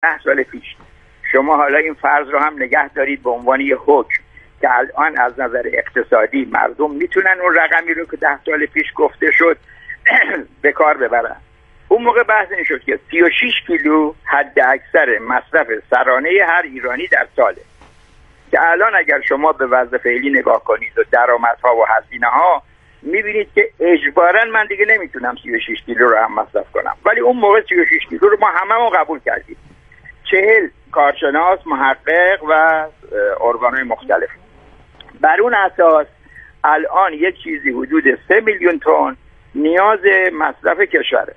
10 سال پیش شما حالا این فرض رو هم نگه دارید به عنوان یه حکم که الان از نظر اقتصادی مردم میتونن اون رقمی رو که 10 سال پیش گفته شد به کار ببرن. اون موقع بحث این شد که 36 کیلو حد اکثر مصرف سرانه هر ایرانی در ساله، که الان اگر شما به وضع فعلی نگاه کنید و درآمدها و هزینه ها میبینید که اجباراً من دیگه نمیتونم 36 کیلو رو هم مصرف کنم، ولی اون موقع 36 کیلو رو ما هممون قبول کردیم. 40 کارشناس، محقق و ارگان‌های مختلف بر اون اساس الان یک چیزی حدود 3 میلیون تن نیاز مصرف کشوره.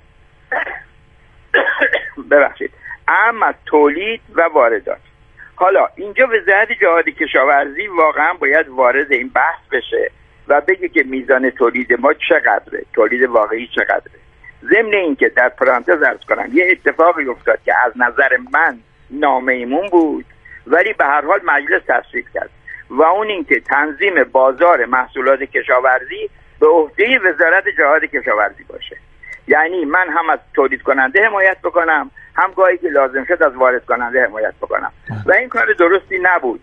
ببخشید، اما تولید و واردات. حالا اینجا وزارت جهاد کشاورزی واقعا باید وارد این بحث بشه و بگه که میزان تولید ما چقدره، تولید واقعی چقدره. ضمن این که در پرانتز عرض کنم یه اتفاقی افتاد که از نظر من نامیمون بود ولی به هر حال مجلس تصویب کرد و اون این که تنظیم بازار محصولات کشاورزی به عهده وزارت جهاد کشاورزی باشه. یعنی من هم از تولید کننده حمایت بکنم، هم گاهی که لازم شد از وارد کننده حمایت بکنم و این کار درستی نبود.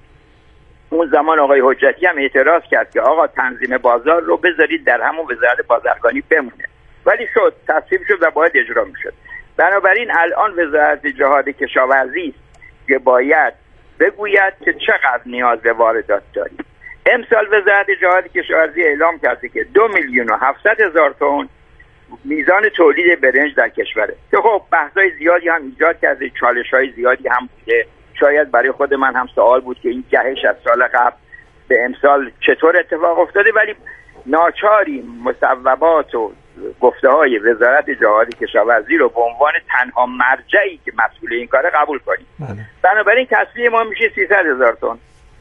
اون زمان آقای حجتی هم اعتراض کرد که آقا تنظیم بازار رو بذارید در همون وزارت بازرگانی بمونه، ولی شد، تصویب شد و باید اجرا میشد. بنابراین الان وزارت جهاد کشاورزی که باید بگوید که چقدر نیاز به واردات داریم. امسال وزارت جهاد کشاورزی اعلام کرده که 2,700,000 تن میزان تولید برنج در کشوره که خب بحث‌های زیادی هم ایجاد کرده، چالش‌های زیادی هم بوده. شاید برای خود من هم سوال بود که این جهش از سال قبل به امسال چطور اتفاق افتاده، ولی ناچاری مصوبات و گفته‌های وزارت جهاد کشاورزی رو به عنوان تنها مرجعی که مسئول این کاره قبول کنیم. بنابراین تصویه ما میشه 300,000 تن.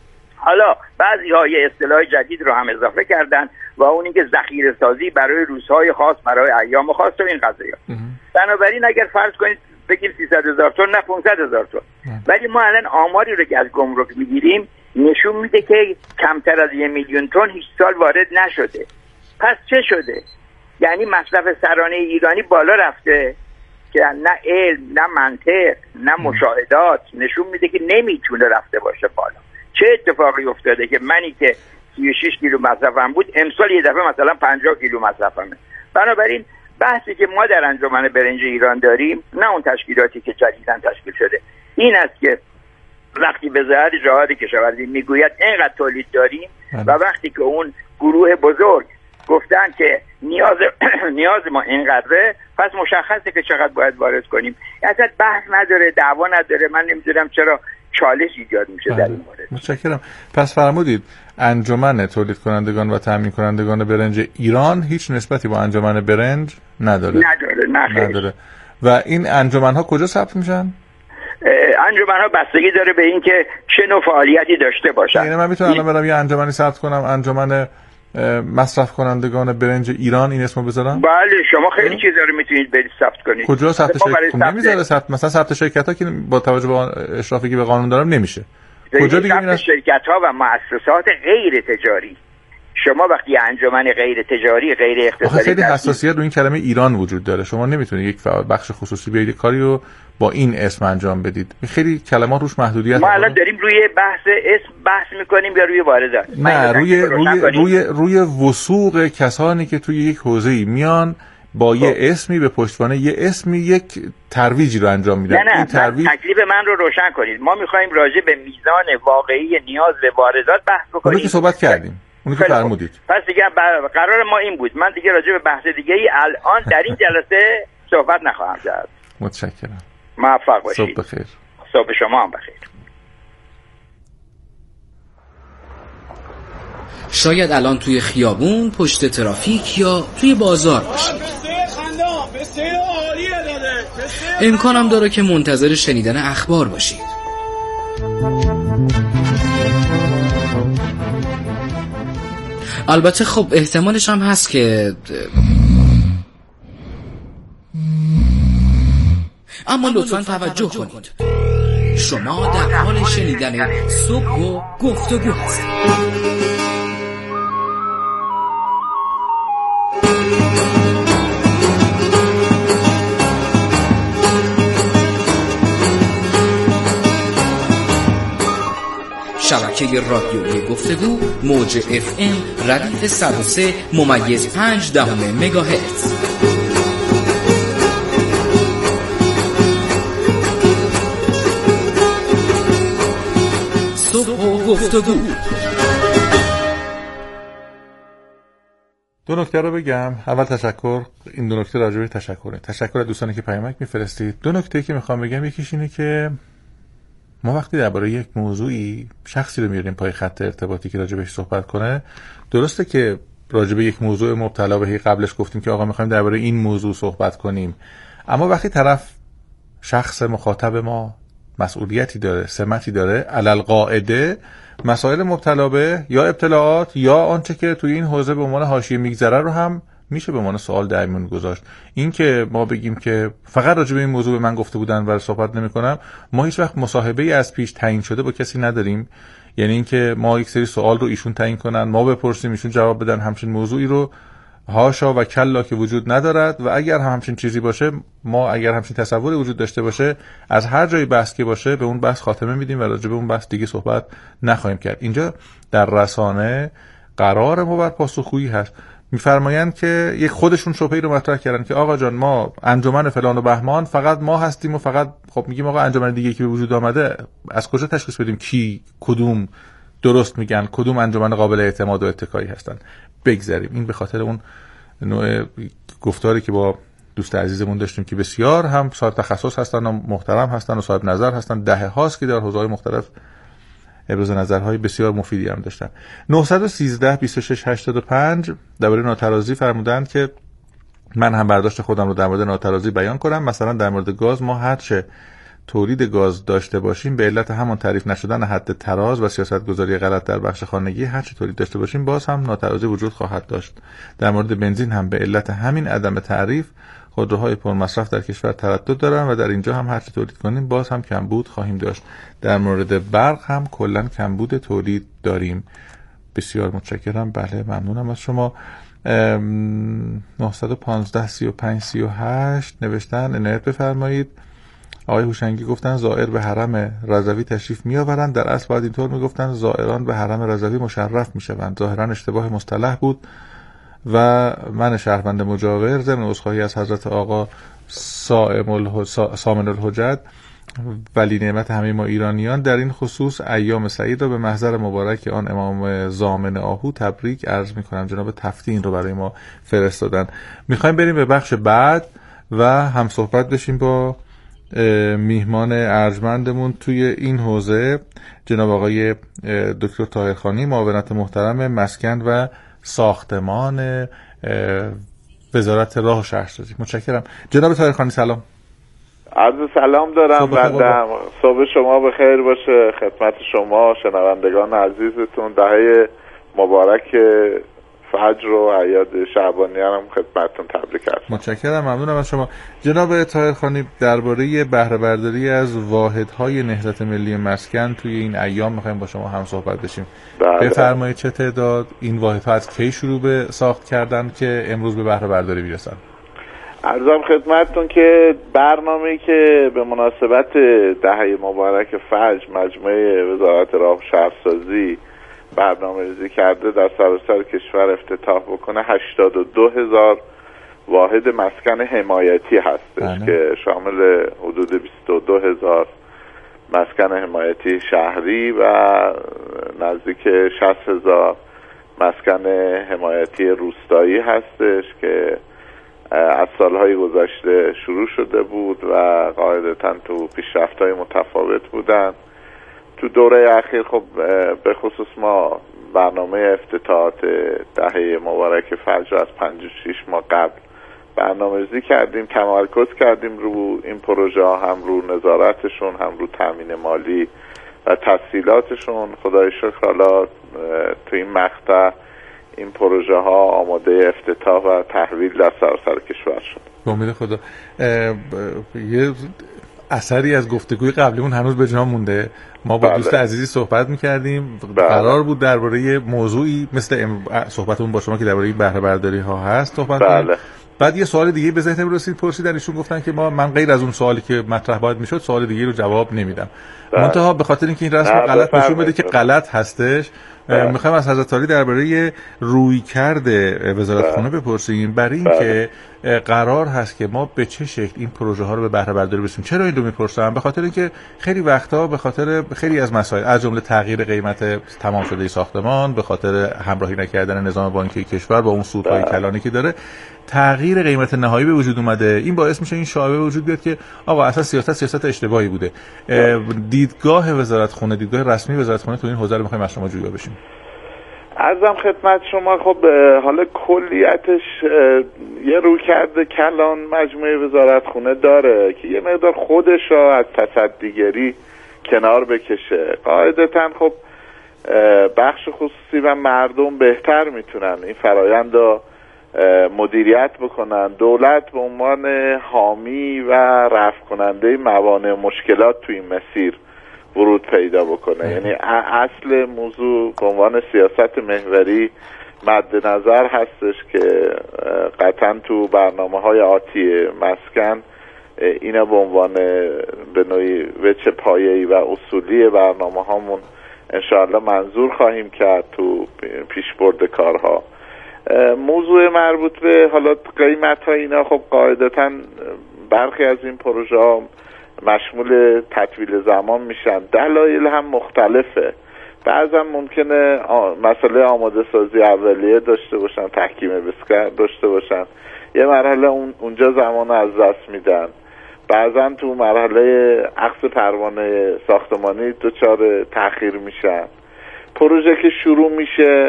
حالا بعضی‌ها یه اصطلاح جدید رو هم اضافه کردن و اون اینکه ذخیره سازی برای روزهای خاص، برای ایام خاص و این قضایا. بنابراین اگر فرض کنید بگیم 300,000 تن نه 500,000 تن، ولی ما الان آماری رو که از گمرک میگیریم نشون میده که کمتر از 1,000,000 تن هیچ سال وارد نشده. پس چه شده؟ یعنی مصرف سرانه ایرانی بالا رفته که نه علم، نه منطق، نه مشاهدات نشون میده که نمیتونه رفته باشه بالا. چه اتفاقی افتاده که منی که 36 کیلو مصرفم بود امسال یه دفعه مثلا 50 کیلو مصرفمه؟ بنابراین بحثی که ما در انجمن برنج ایران داریم، نه اون تشکیلاتی که جدیداً تشکیل شده، این است که وقتی وزارت جهاد کشاورزی میگوید اینقدر تولید داریم و وقتی که اون گروه بزرگ گفتن که نیاز ما اینقدره، پس مشخصه که چقدر باید وارد کنیم. اصلا بحث نداره، دعوا نداره. من نمیدونم چرا چالش ایجاد میشه در این مورد. متشکرم. پس فرمودید انجمن تولید کنندگان و تامین کنندگان برنج ایران هیچ نسبتی با انجمن برنج نداره. نداره. و این انجمن‌ها کجا ثبت میشن؟ انجمن‌ها بستگی داره به اینکه چه نوع فعالیتی داشته باشن. یعنی من میتونم الان برم یه انجمنی ثبت کنم، انجمن مصرف کنندگان برنج ایران، این اسمو بذارم؟ بله، شما خیلی چیزا رو میتونید برید ثبت کنید. کجا ثبت شرکت نمیذاره؟ مثلا ثبت شرکت‌ها که با توجه به اشرافی که به قانون دارم نمیشه. کجا دیگه ثبت شرکت‌ها و مؤسسات غیر تجاری. شما وقتی انجمن غیر تجاری، غیر اقتصادی، خیلی حساسیت رو این کلمه ایران وجود داره. شما نمیتونید یک بخش خصوصی بیاید کاری رو با این اسم انجام بدید. خیلی کلمات روش محدودیت ما الان داریم روی اسم بحث میکنیم یا روی واردات؟ نه، روی وثوق کسانی که توی یک حوزه‌ای میان با یه اسمی به پشتوانه یه اسمی یک ترویجی رو انجام میدن. نه تکلیف من رو روشن کنید. ما میخوایم راجع به میزان واقعی نیاز به واردات بحث بکنیم. اونو که صحبت کردیم، اونو که فرمودید. پس دیگه قرار ما این بود. من دیگه راجع به بحث دیگه ای الان در این جلسه صحبت نخواهم کرد. متشکرم. موفق باشید. صبح بخیر. صبح شما هم بخیر. شاید الان توی خیابون، پشت ترافیک یا توی بازار باشید. امکانم داره که منتظر شنیدن اخبار باشید. البته خب احتمالش هم هست که اما لطفاً توجه کنید. شما در حال شنیدن صبح و گفتگو هستید. شبکه رادیویی گفتگو موج FM ردیف 103.5 مگاهرتز. صبح و گفتگو. دو نکته رو بگم. اول تشکر، این دو نکته راجع به تشکر از دوستانی که پیامک میفرستید. دو نکته که میخوام بگم، یکیش اینه که ما وقتی درباره یک موضوعی شخصی رو میاریم پای خط ارتباطی که راجع بهش صحبت کنه، درسته که راجع به یک موضوع مبتلا بهی قبلش گفتیم که آقا میخوایم درباره این موضوع صحبت کنیم، اما وقتی طرف شخص مخاطب ما مسئولیتی داره، سمتی داره، علالقاعده مسائل مبتلا به یا ابتلاعات یا آنچه که توی این حوزه به عنوان حاشیه میگذره رو هم میشه به عنوان سوال در میون گذاشت. این که ما بگیم که فقط راجع به این موضوع به من گفته بودن و صحبت نمی‌کنم، ما هیچ وقت مصاحبه‌ای از پیش تعیین شده با کسی نداریم. یعنی اینکه ما یک سری سوال رو ایشون تعیین کنن، ما بپرسیم ایشون جواب بدن، همچین موضوعی رو هاشا و کلا که وجود ندارد. و اگر هم همچین چیزی باشه، ما اگر همچین تصوری وجود داشته باشه، از هر جایی بحث که باشه به اون بحث خاتمه میدیم و راجع به اون بحث دیگه صحبت نخواهیم کرد. اینجا در رسانه قرار ما بر پاسخگویی هست. میفرمایند که یک خودشون شبهه‌ای رو مطرح کردن که آقا جان ما انجمن فلان و بهمان فقط ما هستیم و فقط خب میگیم آقا انجمن دیگه که به وجود آمده، از کجا تشخیص بدیم کی کدوم درست میگن، کدوم انجمن قابل اعتماد و اتکایی هستن؟ بگذاریم. این به خاطر اون نوع گفتاری که با دوست عزیزمون داشتیم که بسیار هم صاحب تخصص هستن و محترم هستن و صاحب نظر هستن، دهه هاست که در حوزه‌های مختلف ابراز نظرهای بسیار مفیدی هم داشتن. 913 26 85 درباره ناترازی فرمودند که من هم برداشت خودم رو در مورد ناترازی بیان کنم. مثلا در مورد گاز، ما هرچه تولید گاز داشته باشیم به علت همان تعریف نشدن حد تراز و سیاستگذاری غلط در بخش خانگی، هرچه تولید داشته باشیم باز هم ناترازی وجود خواهد داشت. در مورد بنزین هم به علت همین عدم تعریف خودروهای پرمصرف در کشور تردد دارن و در اینجا هم هرچی تولید کنیم باز هم کمبود خواهیم داشت. در مورد برق هم کلا کمبود تولید داریم. بسیار متشکرم. بله ممنونم از شما. 915 35 38 نوشتن عنایت بفرمایید. آقای هوشنگی گفتن زائر به حرم رضوی تشریف می آورند. در اصل باید اینطور می گفتن زائران به حرم رضوی مشرف می شوند. ظاهرا اشتباه مصطلح بود و من شهروند مجاور ضمن عذرخواهی از حضرت آقا سامن الحجت ولی نعمت همه ما ایرانیان در این خصوص ایام سعید را به محضر مبارک آن امام ضامن آهو تبریک عرض می کنم. جناب تفتی این رو برای ما فرستادن. میخوایم بریم به بخش بعد و هم صحبت بشیم با میهمان ارجمندمون توی این حوزه، جناب آقای دکتر طاهرخانی، معاونت محترم مسکن و ساختمان وزارت راه و شهرسازی. متشکرم. جناب طاهرخانی سلام. عرض سلام دارم. بندم صبح شما بخیر باشه خدمت شما شنوندگان عزیزتون. دهه مبارک فجر و اعیاد شعبانیان هم خدمتتون تبریک هستم. متشکرم. ممنونم از شما. جناب طاهرخانی، درباره بهره برداری از واحدهای نهضت ملی مسکن توی این ایام می‌خوایم با شما هم صحبت بشیم. بفرمایید چه تعداد این واحدها از کی شروع به ساخت کردن که امروز به بهره برداری میرسن؟ عرضم خدمتتون که برنامه‌ای که به مناسبت دهه مبارک فجر مجموعه وزارت راه و شهرسازی برنامه‌ریزی کرده در سراسر کشور افتتاح بکنه 82,000 واحد مسکن حمایتی هستش که شامل حدود 22,000 مسکن حمایتی شهری و نزدیک 60,000 مسکن حمایتی روستایی هستش که از سالهای گذشته شروع شده بود و قاعدتاً تو پیشرفت‌های متفاوت بودن. تو دوره اخیر خب به خصوص ما برنامه افتتاحات دهه مبارک فجر از 56 ماه قبل برنامه‌ریزی کردیم، تمرکز کردیم رو این پروژه ها، هم رو نظارتشون، هم رو تامین مالی و تسهیلاتشون. خدای شکر حالا تو این مقطع این پروژه ها آماده افتتاح و تحویل در سراسر کشور شد. به امید خدا. یه اثری از گفتگوی قبلیمون هنوز به جا مونده. ما با دوست عزیزی صحبت می‌کردیم. قرار بود درباره موضوعی مثل صحبتمون با شما که درباره بهره برداری ها هست صحبت کنیم. بعد یه سوال دیگه به ذهنم رسید پرسیدن، ایشون گفتن که من غیر از اون سوالی که مطرح باید میشد سوال دیگه رو جواب نمیدم. منتها به خاطر اینکه این رسم غلط نشون بده که غلط هستش، میخوایم از حضرت عالی درباره رویکرد وزارتخونه بپرسیم برای اینکه قرار هست که ما به چه شکل این پروژه ها رو به بهره برداری برسیم. چرا این رو میپرسم؟ به خاطر اینکه خیلی وقتا به خاطر خیلی از مسائل از جمله تغییر قیمت تمام شده ساختمان، به خاطر همراهی نکردن نظام بانکی کشور با اون سودهای کلانی که داره، تغییر قیمت نهایی به وجود اومده. این باعث میشه این شایعه وجود بیاد که آقا اصلا سیاست اشتباهی بوده. دیدگاه وزارتخونه، دیدگاه رسمی وزارتخونه تو این حوزه رو می‌خوایم از شما جویا بشیم. عرضم خدمت شما، خب حالا کلیتش یه رویکرد کلان مجموعه وزارتخونه داره که یه مقدار خودش رو از تصدیگری کنار بکشه. قاعدتاً خب بخش خصوصی و مردم بهتر میتونن این فرایند رو مدیریت بکنن. دولت به عنوان حامی و رفع کننده موانع مشکلات تو این مسیر ورود پیدا بکنه. یعنی اصل موضوع به عنوان سیاست محوری مد نظر هستش که قطعا تو برنامه‌های آتی مسکن اینا به عنوان به نوعی وجه پایه‌ای و اصولی برنامه‌هامون انشاءالله منظور خواهیم کرد تو پیشبرد کارها. موضوع مربوط به حالا قیمت‌ها اینا خب قاعدتاً برخی از این پروژه ها مشمول تطویل زمان میشن. دلایل هم مختلفه. بعضا ممکنه مسئله آماده سازی اولیه داشته باشن، تحکیم بسکر داشته باشن، یه مرحله اونجا زمان از دست میدن. بعضا تو مرحله اخذ پروانه ساختمانی دچار تأخیر میشن. پروژه که شروع میشه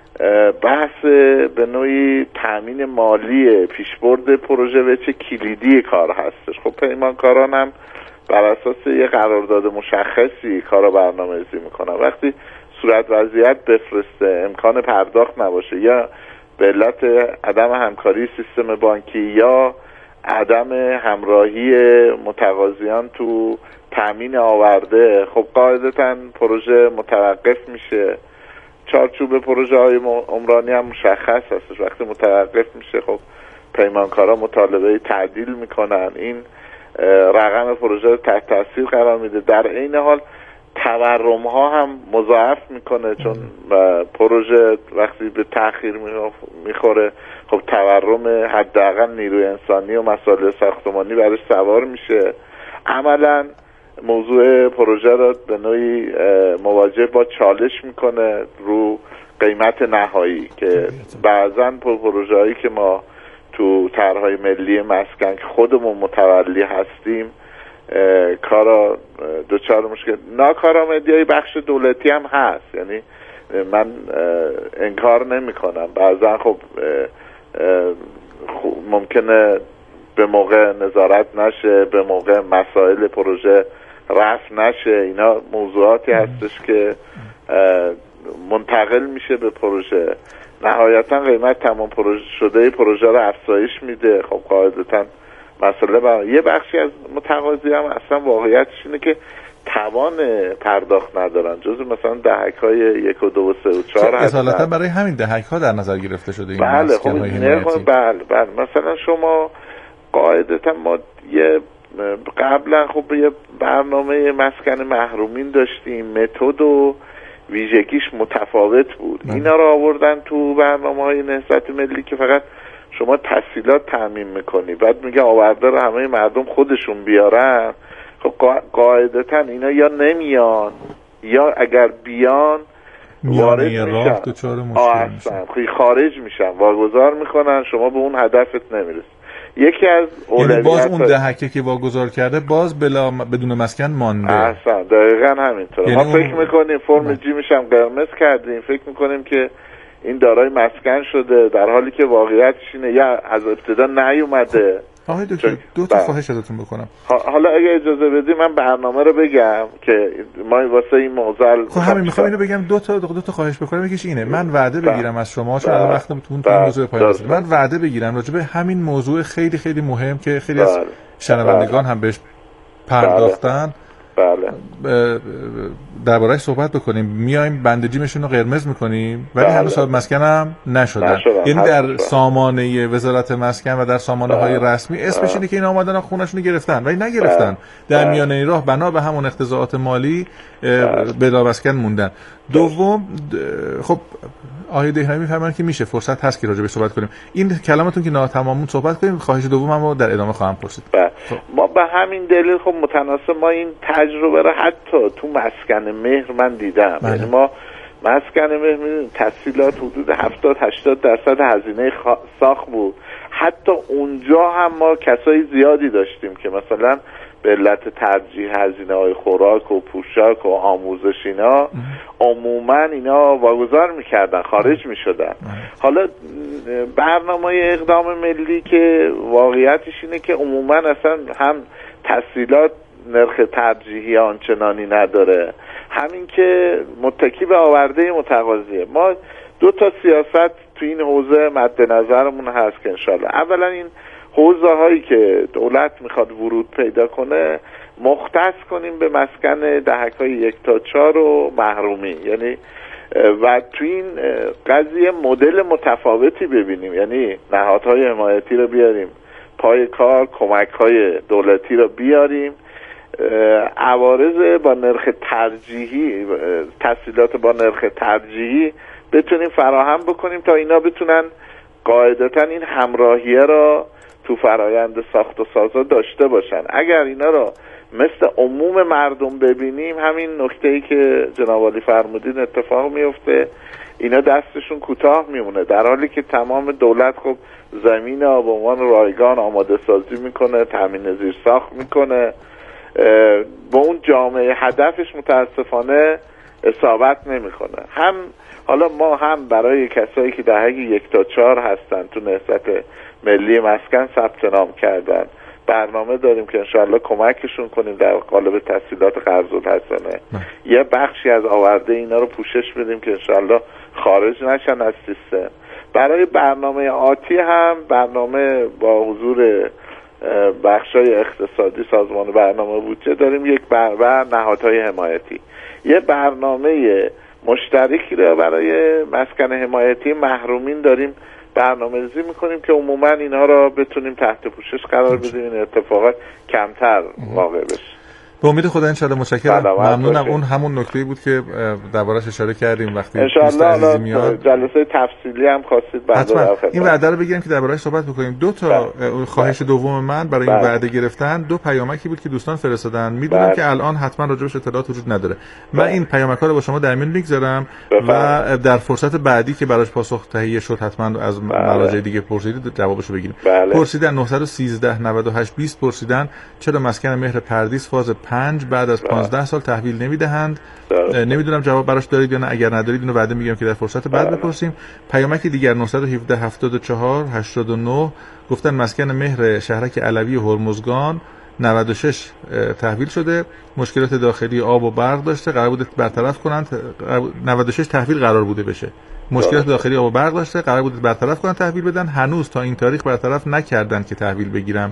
بحث به نوعی تامین مالی پیشبرد پروژه و چه کلیدی کار هستش. خب پیمانکاران هم بر اساس یه قرارداد مشخصی کارا برنامه‌ریزی میکنن. وقتی صورت وضعیت بفرسته، امکان پرداخت نباشه یا به علت عدم همکاری سیستم بانکی یا عدم همراهی متقاضیان تو تامین آورده، خب قاعدتاً پروژه متوقف میشه. چارچوب پروژه های عمرانی هم مشخص هستش. وقتی متوقف میشه خب پیمانکارا مطالبه تعدیل میکنن. این رقم پروژه رو تحت تاثیر قرار میده. در عین حال تورم ها هم مضاعف میکنه، چون پروژه وقتی به تأخیر میخوره خب تورم حداقل نیروی انسانی و مسائل ساختمانی برش سوار میشه. عملا موضوع پروژه را به نوعی مواجه با چالش میکنه رو قیمت نهایی که بعضاً پروژه هایی که ما تو طرح‌های ملی مسکن خودمون متولی هستیم کارا دوچار مشکل ناکارآمدی های بخش دولتی هم هست. یعنی من انکار نمی کنم بعضا خب ممکنه به موقع نظارت نشه، به موقع مسائل پروژه رفع نشه. اینا موضوعاتی هستش که منتقل میشه به پروژه. نهایتا قیمت تمام شده پروژه رو افزایش میده. خب قاعدتا مسئله یه بخشی از متقاضی هم اصلا واقعیتش اینه که توان پرداخت ندارن، جزو مثلا دهک‌های 1 و 2 و 3 و 4 هستن. اصالتا برای همین دهک‌ها در نظر گرفته شده این بله خب بله مثلا شما قاعدتا ما یه قبلا خب یه برنامه مسکن محرومین داشتیم، متد و ویژگیش متفاوت بود. اینا رو آوردن تو برنامه‌های نهضت ملی که فقط شما تسهیلات تامین میکنی، بعد میگه آورده رو همه مردم خودشون بیارن. خب قاعدتا اینا یا نمیان یا اگر بیان وارد میشن خارج میشن، واگذار میکنن، شما به اون هدفت نمیرسی. یکی از یعنی باز اون دهکه که واگذار کرده باز بدون مسکن مانده. احسن دقیقاً همینطور. یعنی ما فکر میکنیم فرم جیمش هم قرمز کردیم، فکر میکنیم که این دارای مسکن شده، در حالی که واقعیتش اینه یا از ابتدا نیومده. آقای دکتر دو تا خواهش ازتون بکنم. حالا اگه اجازه بدی من برنامه رو بگم که ما واسه این موضوع خب همین میخوام اینو بگم. دو تا خواهش بکنم. یکیش اینه من وعده بگیرم از شما، چون الان وقتمون تو موضوع پایان رسید، من وعده بگیرم راجع به همین موضوع خیلی خیلی مهم که خیلی از شنوندگان هم بهش پرداختن بله درباره‌اش صحبت بکنیم. میایم بند جیمشون رو قرمز میکنیم ولی هنوز صاحب مسکن هم نشدن. یعنی در سامانه وزارت مسکن و در سامانه های رسمی اسمش اینه که این آمدن خونه‌شون رو گرفتن ولی نگرفتن. در میانه راه بنا به همون اقتضاعات مالی بلا مسکن موندن. دوم خب آقای دهقانی میفرمایند که میشه فرصت هست که راجع به صحبت کنیم. این کلامتون که ناتمامون صحبت کنیم. خواهش دومم رو در ادامه خواهم پرسید. ما به همین دلیل خب متناسب ما این تجربه رو حتی تو مسکن مهر من دیدم. یعنی ما مسکن مهر می‌دونید تسهیلات حدود 70-80% هزینه ساخت بود. حتی اونجا هم ما کسای زیادی داشتیم که مثلا به علت ترجیح هزینه‌های خوراک و پوشاک و آموزش اینا عموما اینا واگذار می‌کردن، خارج می‌شدن. حالا برنامه اقدام ملی که واقعیتش اینه که عموما اصلا هم تسهیلات نرخ ترجیحی آنچنانی نداره، همین که متکی به آورده متقاضیه. ما 2 تا سیاست تو این حوزه مد نظرمون هست که انشالله اولا این حوزه هایی که دولت میخواد ورود پیدا کنه مختص کنیم به مسکن دهک‌های 1 تا 4 و محرومی، یعنی و تو این قضیه مدل متفاوتی ببینیم، یعنی نهادهای حمایتی رو بیاریم پای کار، کمک‌های دولتی رو بیاریم، عوارض با نرخ ترجیحی، تسهیلات با نرخ ترجیحی بتونیم فراهم بکنیم تا اینا بتونن قاعدتاً این همراهیه را تو فرایند ساخت و سازا داشته باشن. اگر اینا را مثل عموم مردم ببینیم همین نکته‌ای که جناب عالی فرمودین اتفاق میفته، اینا دستشون کوتاه میمونه، در حالی که تمام دولت خب زمین به عنوان رایگان آماده سازی میکنه، تامین زیرساخت میکنه، با اون جامعه هدفش متاسفانه اصابت نمیکنه. هم حالا ما هم برای کسایی که دهه 1 تا 4 هستن تو نهضت ملی مسکن ثبت نام کردن برنامه داریم که انشاءالله کمکشون کنیم در قالب تسهیلات قرض‌الحسنه. یه بخشی از آورده اینا رو پوشش بدیم که انشاءالله خارج نشن از سیستم. برای برنامه آتی هم برنامه با حضور بخشای اقتصادی سازمان برنامه بودجه داریم، یک و نهادهای حمایتی یه برنامه مشترکی رو برای مسکن حمایتی محرومین داریم برنامه‌ریزی میکنیم که عموما اینها را بتونیم تحت پوشش قرار بدیم، این اتفاقات کمتر واقع بشه. به امید خدا انشالله. متشکرم، ممنونم. اون همون نکته‌ای بود که دربارش اشاره کردیم وقتی دوست عزیزی میاد. جلسه تفصیلی هم خواستید حتما این وعده رو بگیریم که دربارش صحبت بکنیم. 2 تا خواهش دوم من برای این وعده گرفتن 2 پیامکی بود که دوستان فرستادن. میدونم که الان حتما راجعش اطلاعات وجود نداره. من این پیامک‌ها رو با شما در میون میگذارم و در فرصت بعدی که براش پاسخ تهیه شد حتما از مراجع دیگه پرسیدید جوابشو بگیریم. پرسیدن 913 98 20 پرسیدن چرا مسکن مهر پردیس فاز 5 بعد از 15 سال تحویل نمیدهند. نمیدونم جواب براش دارید یا نه. اگر ندارید اینو بعد میگم که در فرصت بعد بپرسیم. پیامک دیگر 917 74 89 گفتن مسکن مهر شهرک علوی هرمزگان 96 تحویل شده، مشکلات داخلی آب و برق داشته، قرار بود برطرف کنند. 96 تحویل قرار بوده بشه، مشکلات داخلی آب و برق داشته، قرار بود برطرف کنند تحویل بدن، هنوز تا این تاریخ برطرف نکردن که تحویل بگیرم.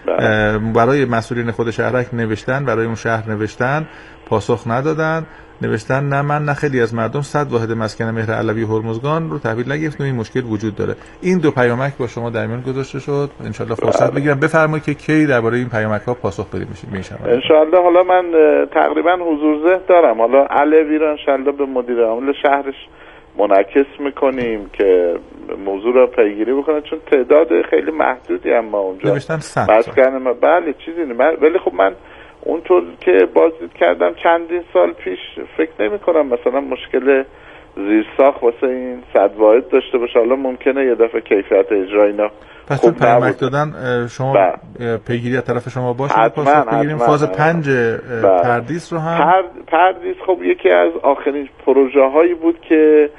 برای مسئولین خود شهرک نوشتن، برای اون شهر نوشتن، پاسخ ندادن، نوشتن نه من نه خیلی از مردم 100 واحد مسکن مهر علوی هرمزگان رو تحویل نگرفتیم، این مشکل وجود داره. این 2 پیامک با شما در میان گذاشته شد، ان شاءالله فرصت بگیرم بفرمایید که کی درباره این پیامک ها پاسخ بدید میشه. ان شاءالله حالا من تقریبا حضور ذهن دارم، حالا علوی رو ان شاءالله به مدیر عامل شهرش منعکس میکنیم که موضوع رو پیگیری بکنه، چون تعداد خیلی محدودی هم ما اونجا مسکن ما بله چیزی نه، ولی خب من اونطور که بازدید کردم چندین سال پیش فکر نمی کنم مثلا مشکل زیرساخت واسه این 100 واحد داشته باشه. حالا ممکنه یه دفعه کیفیت اجرا اینا پس تو پیامک دادن شما پیگیری از طرف شما باشه. پاسخ بگیریم فاز 5 پردیس رو هم پردیس خب یکی از آخرین پروژه هایی بود که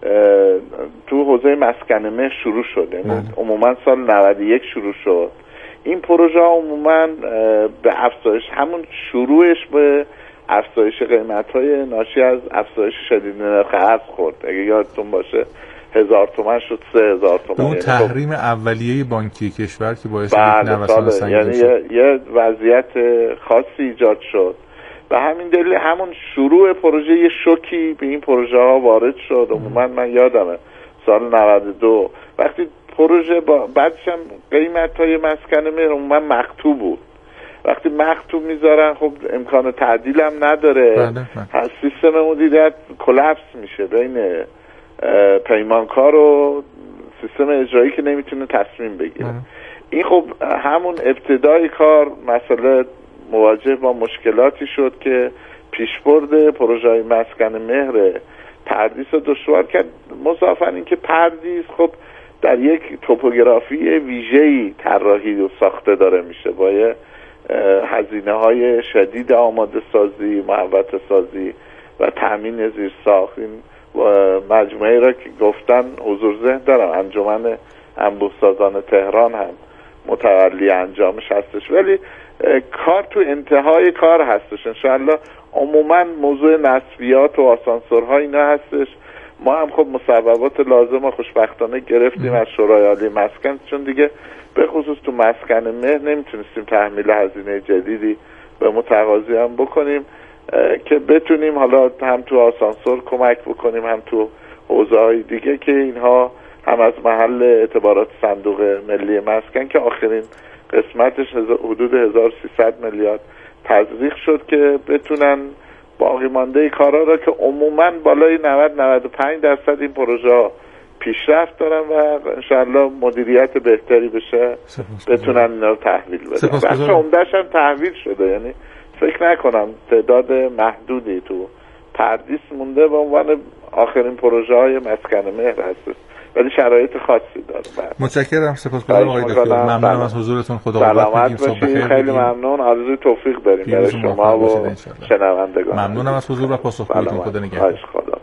تو حوزه مسکن مهر شروع شد، یعنی عموما سال 91 شروع شد. این پروژه عموما به افزایش، همون شروعش به افزایش قیمت‌های ناشی از افزایش شدید نرخ ارز خورد. اگه یادتون باشه 1000 تومان شد 3000 تومان. اون تحریم اولیه بانکی کشور که باعث نوسان سنگین یعنی یه وضعیت خاصی ایجاد شد. به همین دلیل همون شروع پروژه یه شوکی به این پروژه ها وارد شد. عموما من یادمه سال 92 وقتی پروژه بعدش هم قیمت های مسکن مهر عموما مکتوب بود. وقتی مکتوب میذارن خب امکان تعدیل هم نداره. سیستم مدیریت کلاپس میشه بین پیمانکار و سیستم اجرایی که نمیتونه تصمیم بگیره. این خب همون ابتدای کار مسئله مواجه با مشکلاتی شد که پیشبرد پروژه های مسکن مهر پردیس رو دشوار کرد. مضافاً این که پردیس خب در یک توپوگرافی ویژه‌ای طراحی و ساخته داره میشه با هزینه های شدید آماده سازی، محوطه سازی و تامین زیر ساخت. این مجموعه را که گفتن حضور ذهن دارم، انجمن انبوه سازان تهران هم متولی انجامش هستش، ولی کار تو انتهای کار هستش. انشاءالله عموما موضوع نصبیات و آسانسورها اینا هستش. ما هم خب مصوبات لازم و خوشبختانه گرفتیم از شورای عالی مسکن، چون دیگه به خصوص تو مسکن مهر نمیتونستیم تحمیل هزینه جدیدی به متقاضی هم بکنیم که بتونیم حالا هم تو آسانسور کمک بکنیم هم تو حوزه‌های دیگه که اینها هم از محل اعتبارات صندوق ملی مسکن که آخرین قسمتش حدود 1300 میلیارد تزریق شد که بتونن باقی مانده کارا را که عموما بالای 90-95% این پروژه ها پیشرفت دارن و انشاءالله مدیریت بهتری بشه بتونن اینا رو تحویل بدن. بخش عمده‌اش هم تحویل شده، یعنی فکر نکنم تعداد محدودی تو پردیس مونده به عنوان آخرین پروژه های مسکن مهر هست، ولی شرایط خاصی داره. متشکرم، سپاسگزارم آقای دکتر، ممنونم از حضورتون. خدا سلامت باشید، خیلی ممنون، آرزوی توفیق داریم برای شما و شنوندگان. ممنونم از حضور و پاسخگوییتون. خدا نگهدار. خدا.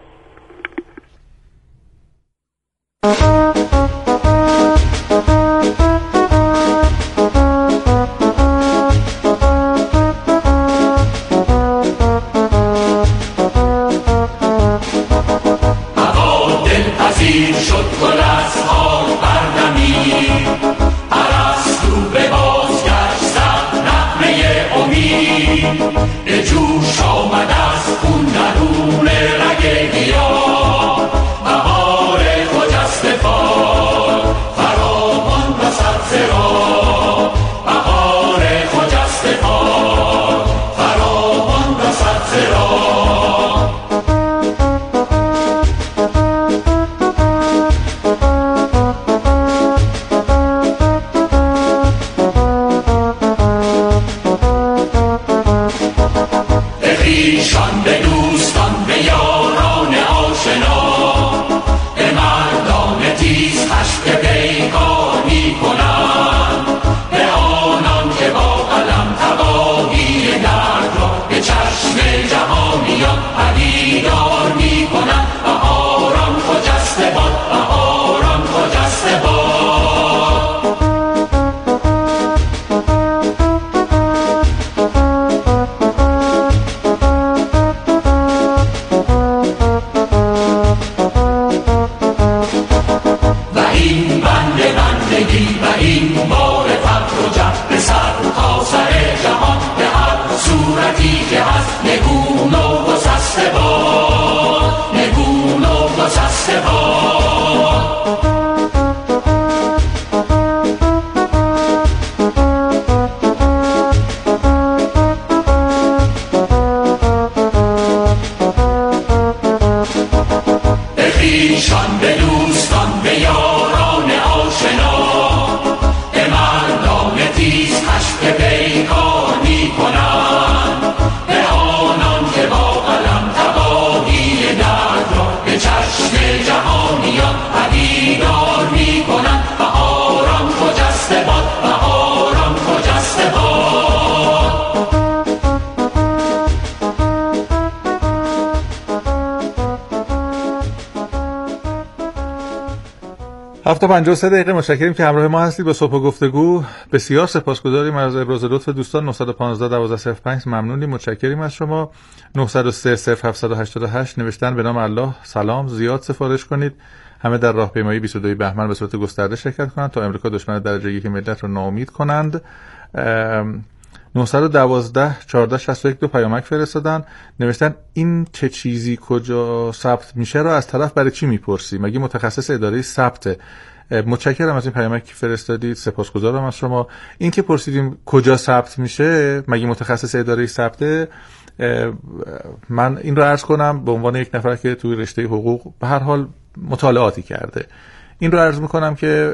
هفته 53 دقیقه. متشکریم که همراه ما هستید. به صبح گفتگو بسیار سپاسگزاریم از ابراز لطف دوستان. 915-1205 ممنونیم، متشکریم از شما. 903-0788 نوشتن به نام الله سلام، زیاد سفارش کنید همه در راهپیمایی 22 بهمن به صورت گسترده شرکت کنند تا امریکا دشمن درجه یک ملت رو ناامید کنند. 912 14 61 دو پیامک فرستادن، نوشتن این چه چیزی کجا ثبت میشه رو از طرف برای چی میپرسی؟ مگه متخصص اداره ثبته؟ متشکرم از این پیامکی که فرستادید، سپاسگزارم از شما. این که پرسیدیم کجا ثبت میشه، مگه متخصص اداره ثبته، من این رو عرض کنم به عنوان یک نفر که توی رشته حقوق به هر حال مطالعاتی کرده، این رو عرض میکنم که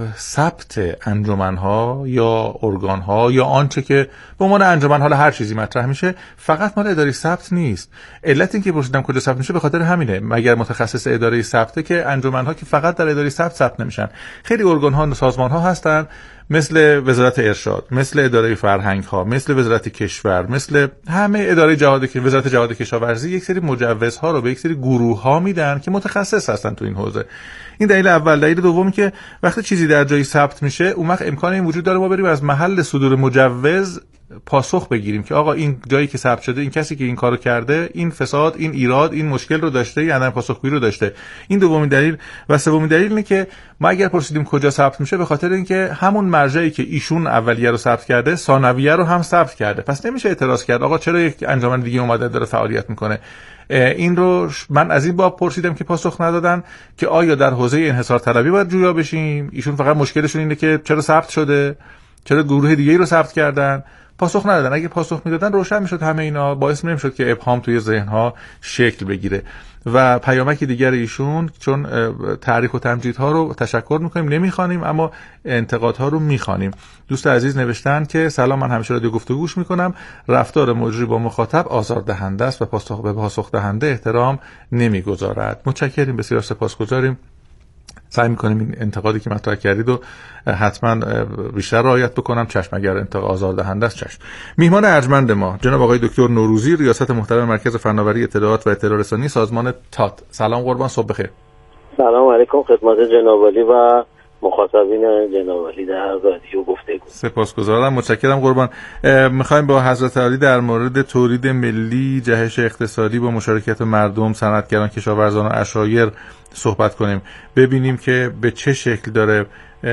ثبت انجمن‌ها یا ارگان‌ها یا آنچه که به عنوان انجمن حالا هر چیزی مطرح میشه فقط مال اداره ثبت نیست. علت این که پرسیدم کجا ثبت میشه به خاطر همینه، مگر متخصص اداره ثبته که انجمن‌ها که فقط در اداره ثبت نمیشن، خیلی ارگان‌ها و سازمان‌ها هستن مثل وزارت ارشاد، مثل اداره فرهنگ‌ها، مثل وزارت کشور، مثل همه اداره وزارت جهاد کشاورزی، یک سری مجوزها رو به یک سری گروه‌ها میدن که متخصص هستن تو این حوزه. این دلیل اول. دلیل دوم که وقتی چیزی در جایی ثبت میشه اون وقت امکان این وجود داره ما بریم از محل صدور مجوز پاسخ بگیریم که آقا این جایی که ثبت شده، این کسی که این کارو کرده، این فساد، این ایراد، این مشکل رو داشته یا عدم پاسخگویی رو داشته. این دومین دلیل. و سومین دلیل اینه که ما اگر پرسیدیم کجا ثبت میشه به خاطر اینکه همون مرجعی که ایشون اولیه رو ثبت کرده ثانویه رو هم ثبت کرده، پس نمیشه اعتراض کرد آقا چرا یک انجمن دیگه اومده داره فعالیت میکنه. این رو من از این باب پرسیدم که پاسخ ندادن که آیا در حوزه انحصار طلبی باید جویا بشیم، ایشون فقط مشکلشون اینه که چرا ثبت شده، چرا گروه دیگه‌ای رو ثبت کردن. پاسخ ندادن. اگه پاسخ میدادن روشن میشد همه اینا، باعث نمیشد که ابهام توی ذهن‌ها شکل بگیره. و پیامک دیگر ایشون، چون تعریف و تمجیدها رو تشکر میکنیم نمیخوانیم اما انتقادها رو میخوانیم. دوست عزیز نوشتن که سلام، من همیشه رادیو گفتگو گوش میکنم، رفتار مجری با مخاطب آزاردهنده است و پاسخ دهنده احترام نمیگذارد. متشکریم، بسیار سپاسگزاریم. سعی میکنیم این انتقادی که مطرح کردید و حتما بیشتر رعایت بکنم. چشم، اگر انتقاد آزاردهنده است چشم. میهمان ارجمند ما جناب آقای دکتر نوروزی، ریاست محترم مرکز فناوری اطلاعات و اطلاع رسانی سازمان تات. سلام قربان، صبح بخیر. سلام علیکم خدمت جناب عالی و مخاطبین جناب عالی در رادیو گفتگو. سپاسگزارم، متشکرم قربان. میخوایم با حضرت عالی در مورد تولید ملی، جهش اقتصادی با مشارکت مردم، صنعتگران، کشاورزان و عشایر صحبت کنیم، ببینیم که به چه شکل داره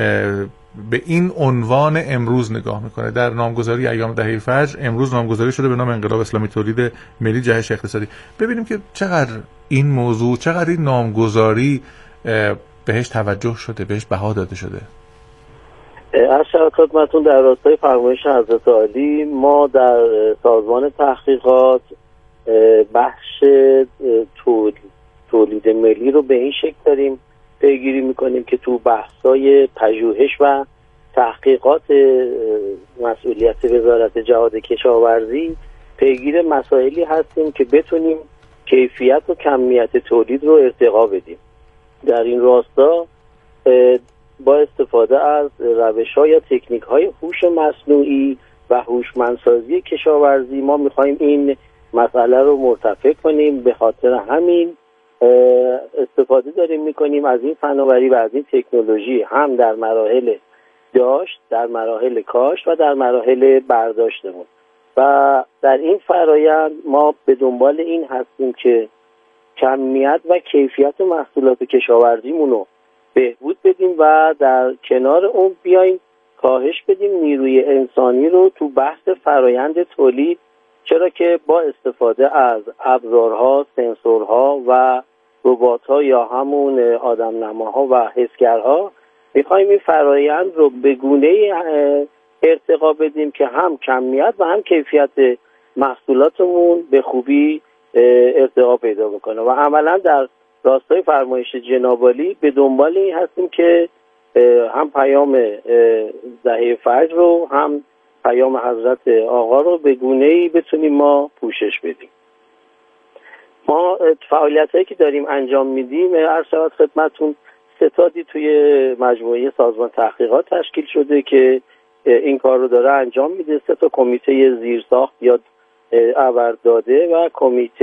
به این عنوان امروز نگاه میکنه. در نامگذاری ایام دهه فجر امروز نامگذاری شده به نام انقلاب اسلامی تولید ملی جهش اقتصادی. ببینیم که چقدر این موضوع، چقدر این نامگذاری بهش توجه شده، بهش بها داده شده. از خدمتتون در راستای فرمایش حضرت عالی، ما در سازمان تحقیقات بخش تولید ملی رو به این شکل داریم پیگیری میکنیم که تو بحث‌های پژوهش و تحقیقات مسئولیت وزارت جهاد کشاورزی پیگیر مسائلی هستیم که بتونیم کیفیت و کمیت تولید رو ارتقا بدیم. در این راستا با استفاده از روش‌ها یا تکنیک‌های هوش مصنوعی و هوشمندسازی کشاورزی ما می‌خوایم این مسئله رو مرتفع کنیم. به خاطر همین استفاده داریم می‌کنیم از این فناوری و از این تکنولوژی، هم در مراحل داشت، در مراحل کاشت و در مراحل برداشتمون. و در این فرایند ما به دنبال این هستیم که کمیت و کیفیت محصولات کشاورزیمون رو بهبود بدیم و در کنار اون بیایم کاهش بدیم نیروی انسانی رو تو بحث فرایند تولید، چرا که با استفاده از ابزارها، سنسورها و ربات‌ها یا همون آدم‌نماها و حسگرها می‌خوایم این فرایند رو به گونه‌ای ارتقا بدیم که هم کمیت و هم کیفیت محصولاتمون به خوبی ارتقا پیدا بکنه. و عملا در راستای فرمایش جناب عالی به دنبال این هستیم که هم پیام دهه فجر رو هم پیام حضرت آقا رو به گونه‌ای بتونیم ما پوشش بدیم. ما فعالیتایی که داریم انجام میدیم، عرض شود خدمتتون، ستادی توی مجموعه سازمان تحقیقات تشکیل شده که این کار رو داره انجام میده. 3 تا کمیته زیرساخت یا عبرداده و کمیته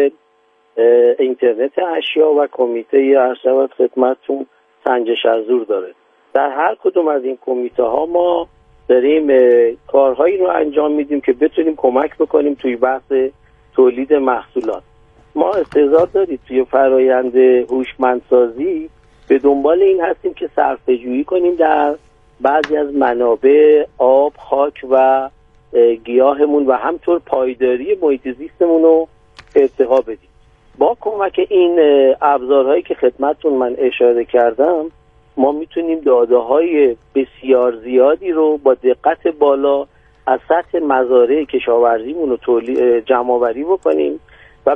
اینترنت اشیا و کمیته عرض شود خدمتتون سنجش از زور داره. در هر کدوم از این کمیته ها ما داریم کارهایی رو انجام میدیم که بتونیم کمک بکنیم توی بحث تولید محصولات. ما استعداد داریم توی فرایند هوشمندسازی به دنبال این هستیم که صرفه‌جویی کنیم در بعضی از منابع آب، خاک و گیاهمون و همطور پایداری محیط زیستمون رو ارتقا بدیم. با کمک این ابزارهایی که خدمتتون من اشاره کردم ما میتونیم داده‌های بسیار زیادی رو با دقت بالا از سطح مزارع کشاورزیمون رو جمع‌آوری بکنیم